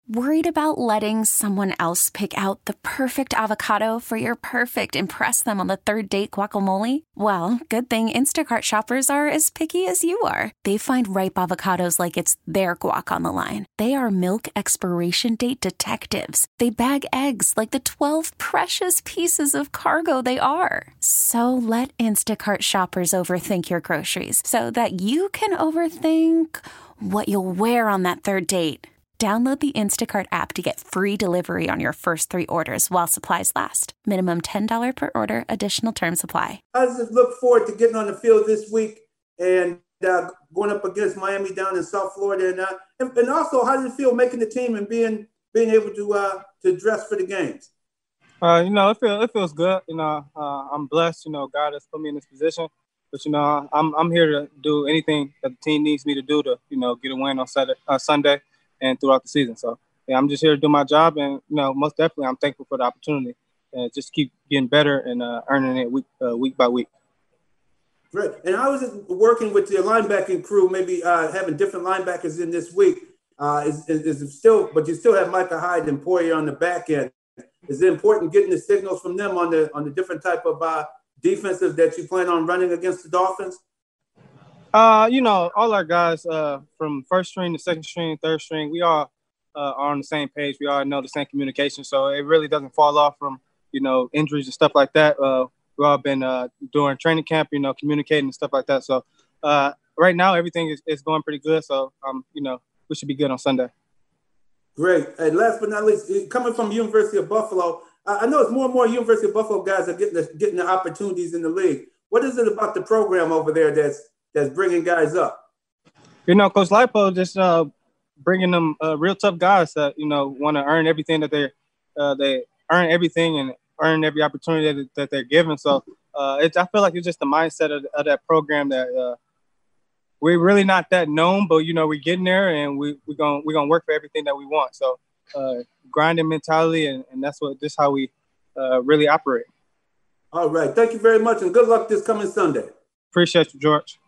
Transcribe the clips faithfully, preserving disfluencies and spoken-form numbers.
Worried about letting someone else pick out the perfect avocado for your perfect impress them on the third date guacamole? Well, good thing Instacart shoppers are as picky as you are. They find ripe avocados like it's their guac on the line. They are milk expiration date detectives. They bag eggs like the twelve precious pieces of cargo they are. So let Instacart shoppers overthink your groceries so that you can overthink what you'll wear on that third date. Download the Instacart app to get free delivery on your first three orders while supplies last. Minimum ten dollars per order. Additional terms apply. I just look forward to getting on the field this week and uh, going up against Miami down in South Florida. And, uh, and, and also, how does it feel making the team and being being able to uh, to dress for the games? Uh, you know, it feels it feels good. You know, uh, I'm blessed. You know, God has put me in this position. But you know, I'm I'm here to do anything that the team needs me to do to you know get a win on Saturday, uh, Sunday. And throughout the season. So, yeah, I'm just here to do my job. And, you know, most definitely I'm thankful for the opportunity and just keep getting better and uh, earning it week uh, week by week. Great. And how is it working with your linebacking crew, maybe uh, having different linebackers in this week? Uh, is, is, is it still, but you still have Micah Hyde and Poyer on the back end. Is it important getting the signals from them on the on the different type of uh, defenses that you plan on running against the Dolphins? Uh, you know, all our guys uh, from first string to second string, third string, we all uh, are on the same page. We all know the same communication. So it really doesn't fall off from, you know, injuries and stuff like that. Uh, we've all been uh, doing training camp, you know, communicating and stuff like that. So uh, right now, everything is, is going pretty good. So, um, you know, we should be good on Sunday. Great. And last but not least, coming from University of Buffalo, I know it's more and more University of Buffalo guys are getting the, getting the opportunities in the league. What is it about the program over there that's that's bringing guys up? You know, Coach Lipo just uh, bringing them uh, real tough guys that, you know, want to earn everything that they're uh, they earn everything and earn every opportunity that, that they're given. So uh, it's, I feel like it's just the mindset of, of that program that uh, we're really not that known, but, you know, we're getting there and we, we're going we're gonna work for everything that we want. So uh, grinding mentality, and, and that's what this how we uh, really operate. All right. Thank you very much, and good luck this coming Sunday. Appreciate you, George.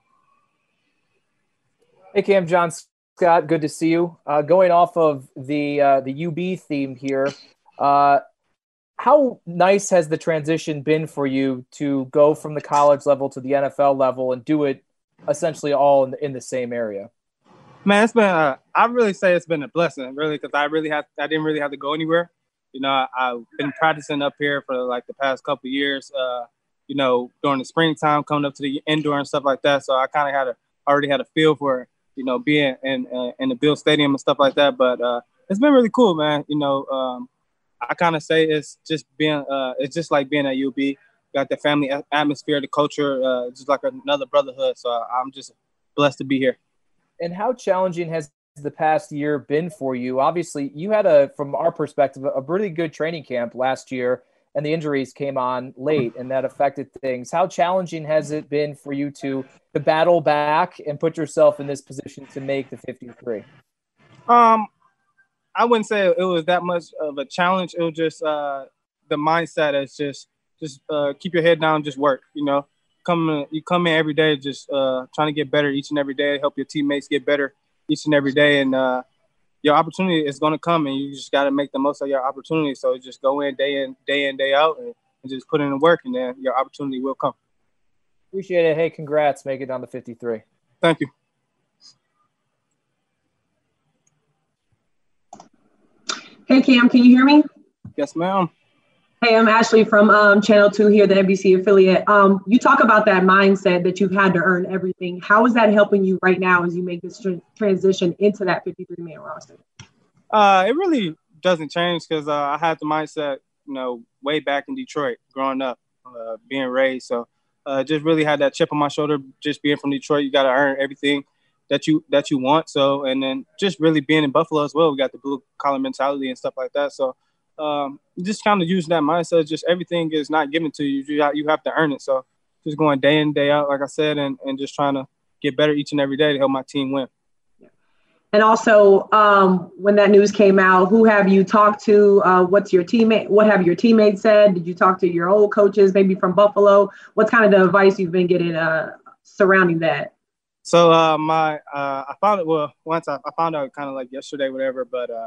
Hey, Cam, John Scott, good to see you. Uh, going off of the uh, the U B theme here, uh, how nice has the transition been for you to go from the college level to the N F L level and do it essentially all in the, in the same area? Man, it's been uh, I really say it's been a blessing, really, because I really have I didn't really have to go anywhere. You know, I, I've been practicing up here for like the past couple of years. Uh, you know, during the springtime, coming up to the indoor and stuff like that. So I kind of had a already had a feel for, you know, being in uh, in the Bill Stadium and stuff like that. But uh, it's been really cool, man. You know, um, I kind of say it's just being uh, it's just like being at U B. Got the family atmosphere, the culture, uh, just like another brotherhood. So I'm just blessed to be here. And how challenging has the past year been for you? Obviously, you had a, from our perspective, a really good training camp last year, and the injuries came on late, and that affected things. How challenging has it been for you to to battle back and put yourself in this position to make the fifty-three? Um, I wouldn't say it was that much of a challenge. It was just uh, the mindset is just just uh, keep your head down, just work. You know, come you come in every day, just uh, trying to get better each and every day. Help your teammates get better each and every day, and uh, your opportunity is going to come, and you just got to make the most of your opportunity. So just go in day in, day in, day out, and, and just put in the work, and then your opportunity will come. Appreciate it. Hey, congrats. Make it down to fifty-three. Thank you. Hey, Cam, can you hear me? Yes, ma'am. Hey, I'm Ashley from um, Channel two here, the N B C affiliate. Um, you talk about that mindset that you've had to earn everything. How is that helping you right now as you make this tr- transition into that fifty-three man roster? Uh, it really doesn't change because uh, I had the mindset, you know, way back in Detroit, growing up, uh, being raised. So uh, just really had that chip on my shoulder, just being from Detroit. You got to earn everything that you that you want. So, and then just really being in Buffalo as well, we got the blue collar mentality and stuff like that. So um, just kind of using that mindset. Just everything is not given to you. You got, you have to earn it. So just going day in, day out, like I said, and, and just trying to get better each and every day to help my team win. And also, um, when that news came out, who have you talked to? Uh, what's your teammate? What have your teammates said? Did you talk to your old coaches, maybe from Buffalo? What's kind of the advice you've been getting uh, surrounding that? So uh, my uh, I found it well once I, I found out kind of like yesterday, whatever. But uh,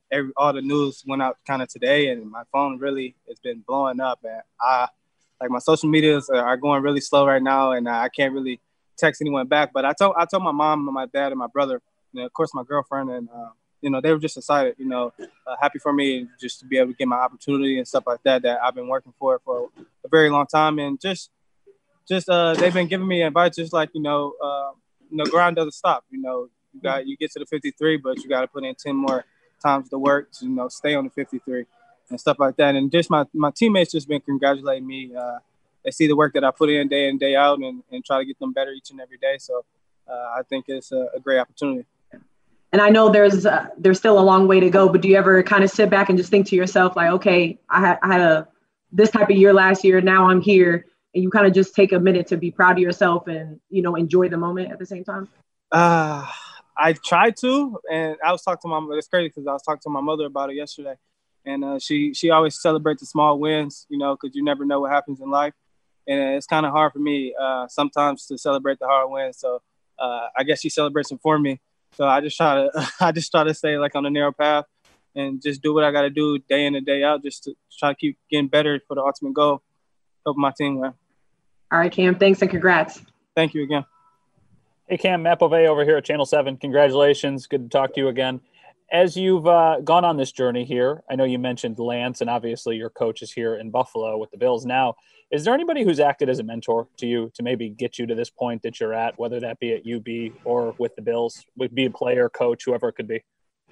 every all the news went out kind of today, and my phone really has been blowing up. And I like my social medias are, are going really slow right now, and I can't really text anyone back. But I told I told my mom and my dad and my brother, and of course my girlfriend, and uh, you know, they were just excited, you know, uh, happy for me just to be able to get my opportunity and stuff like that that I've been working for for a very long time, and just just uh, they've been giving me advice, just like you know, uh, you know, grind doesn't stop. You know, you got you get to the fifty-three, but you got to put in ten more times the work to you know stay on the fifty-three and stuff like that. And just my my teammates just been congratulating me. Uh, they see the work that I put in day in day out, and, and try to get them better each and every day. So uh, I think it's a, a great opportunity. And I know there's uh, there's still a long way to go, but do you ever kind of sit back and just think to yourself, like, okay, I had I had a this type of year last year, now I'm here, and you kind of just take a minute to be proud of yourself and, you know, enjoy the moment at the same time? Uh, I tried to, and I was talking to my mother. It's crazy because I was talking to my mother about it yesterday, and uh, she she always celebrates the small wins, you know, because you never know what happens in life, and it's kind of hard for me uh, sometimes to celebrate the hard wins. So uh, I guess she celebrates them for me. So I just try to I just try to stay like on the narrow path and just do what I got to do day in and day out, just to try to keep getting better for the ultimate goal, help my team win. All right, Cam, thanks and congrats. Thank you again. Hey, Cam, Matt Bove over here at Channel seven. Congratulations. Good to talk to you again. As you've uh, gone on this journey here, I know you mentioned Lance, and obviously your coach is here in Buffalo with the Bills now. Is there anybody who's acted as a mentor to you to maybe get you to this point that you're at, whether that be at U B or with the Bills, would be a player, coach, whoever it could be?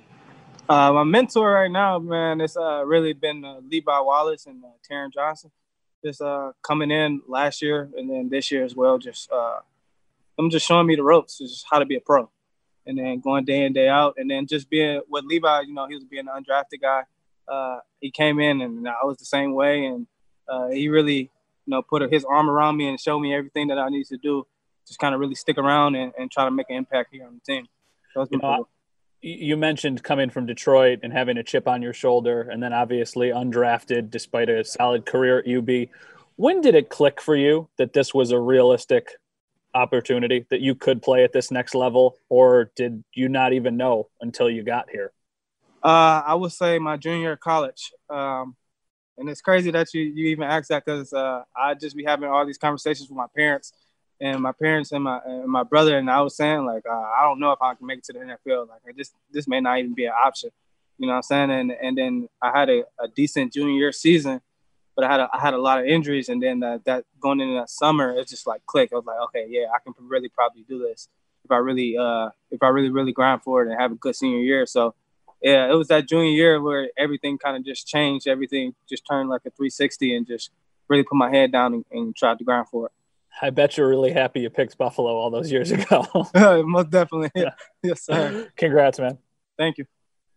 Uh, my mentor right now, man, it's uh, really been uh, Levi Wallace and uh, Taron Johnson. Just uh, coming in last year and then this year as well. Just uh, them just showing me the ropes, just how to be a pro, and then going day in, day out, and then just being with Levi. You know, he was being an undrafted guy. Uh, he came in, and I was the same way, and uh, he really, you know, put his arm around me and showed me everything that I need to do. Just kind of really stick around and, and try to make an impact here on the team. So it's been you know, cool. You mentioned coming from Detroit and having a chip on your shoulder, and then obviously undrafted despite a solid career at U B. When did it click for you that this was a realistic opportunity, that you could play at this next level, or did you not even know until you got here? Uh, I would say my junior year of college. Um, and it's crazy that you, you even asked that because uh, I just be having all these conversations with my parents and my parents and my and my brother, and I was saying, like, uh, I don't know if I can make it to the N F L. Like, I just, this may not even be an option. You know what I'm saying? And and then I had a, a decent junior year season, but I had a, I had a lot of injuries, and then that, that going into that summer, it just like clicked. I was like, okay, yeah, I can really probably do this if I really uh if I really really grind for it and have a good senior year. So yeah, it was that junior year where everything kind of just changed. Everything just turned like a three sixty and just really put my head down and, and tried to grind for it. I bet you're really happy you picked Buffalo all those years ago. Most definitely. Yeah. Yes, sir. Congrats, man. Thank you.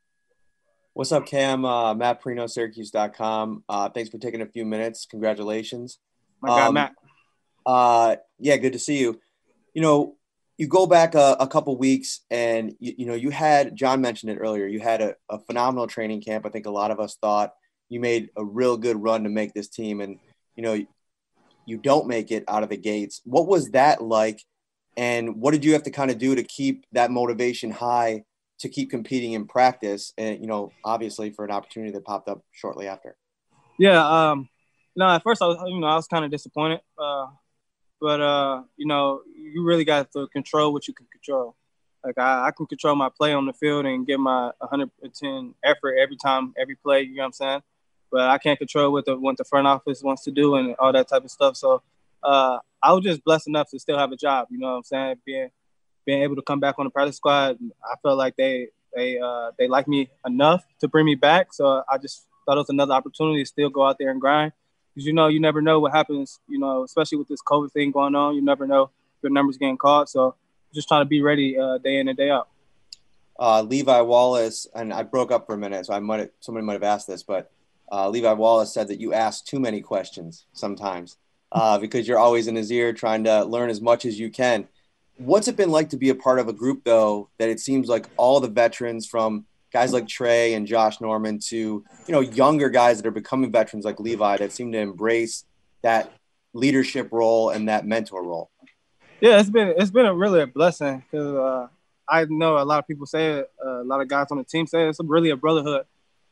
What's up, Cam? Uh, Matt Perino, Syracuse dot com. Uh, thanks for taking a few minutes. Congratulations. My guy, um, Matt. Uh, yeah, good to see you. You know, you go back a, a couple weeks and, you, you know, you had – John mentioned it earlier. You had a, a phenomenal training camp. I think a lot of us thought you made a real good run to make this team. And, you know, you don't make it out of the gates. What was that like? And what did you have to kind of do to keep that motivation high to keep competing in practice, and, you know, obviously for an opportunity that popped up shortly after? Yeah. Um, no, at first I was, you know, I was kind of disappointed. Uh, but, uh, you know, you really got to control what you can control. Like I, I can control my play on the field and give my one hundred percent effort every time, every play, you know what I'm saying? But I can't control what the, what the front office wants to do and all that type of stuff. So uh, I was just blessed enough to still have a job, you know what I'm saying? Being, being able to come back on the practice squad, I felt like they they uh, they liked me enough to bring me back. So I just thought it was another opportunity to still go out there and grind. Because, you know, you never know what happens, you know, especially with this COVID thing going on. You never know if your numbers getting called. So just trying to be ready uh, day in and day out. Uh, Levi Wallace, and I broke up for a minute, so I might somebody might have asked this, but uh, Levi Wallace said that you ask too many questions sometimes uh, because you're always in his ear trying to learn as much as you can. What's it been like to be a part of a group, though, that it seems like all the veterans, from guys like Trey and Josh Norman to, you know, younger guys that are becoming veterans like Levi, that seem to embrace that leadership role and that mentor role? Yeah, it's been it's been a really a blessing because uh, I know a lot of people say it, uh, a lot of guys on the team say it. It's really a brotherhood.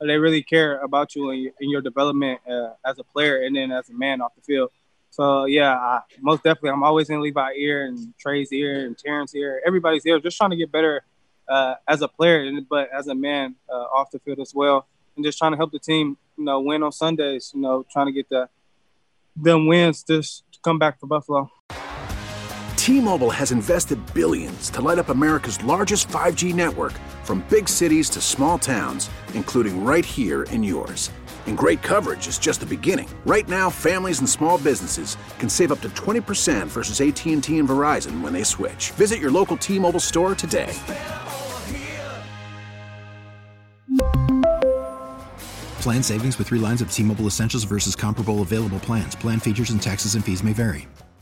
they really care about you and your, in your development uh, as a player and then as a man off the field. So, yeah, I, most definitely I'm always in Levi's ear and Trey's ear and Terrence's ear, everybody's ear, just trying to get better uh, as a player, but as a man uh, off the field as well, and just trying to help the team, you know, win on Sundays, you know, trying to get the them wins just to come back for Buffalo. T-Mobile has invested billions to light up America's largest five G network, from big cities to small towns, including right here in yours. And great coverage is just the beginning. Right now, families and small businesses can save up to twenty percent versus A T and T and Verizon when they switch. Visit your local T-Mobile store today. Plan savings with three lines of T-Mobile Essentials versus comparable available plans. Plan features and taxes and fees may vary.